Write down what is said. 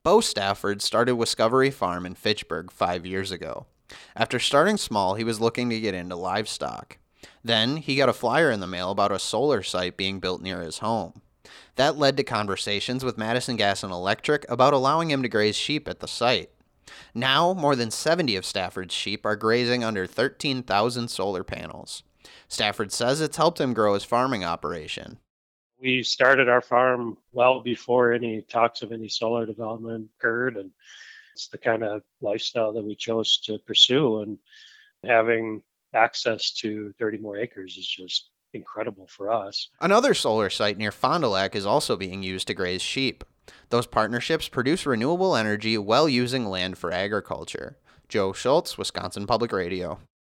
Bo Stafford started Wiscovery Farm in Fitchburg 5 years ago. After starting small, he was looking to get into livestock. Then he got a flyer in the mail about a solar site being built near his home. That led to conversations with Madison Gas and Electric about allowing him to graze sheep at the site. Now, more than 70 of Stafford's sheep are grazing under 13,000 solar panels. Stafford says it's helped him grow his farming operation. We started our farm well before any talks of any solar development occurred, and it's the kind of lifestyle that we chose to pursue. And having access to 30 more acres is just incredible for us. Another solar site near Fond du Lac is also being used to graze sheep. Those partnerships produce renewable energy while using land for agriculture. Joe Schultz, Wisconsin Public Radio.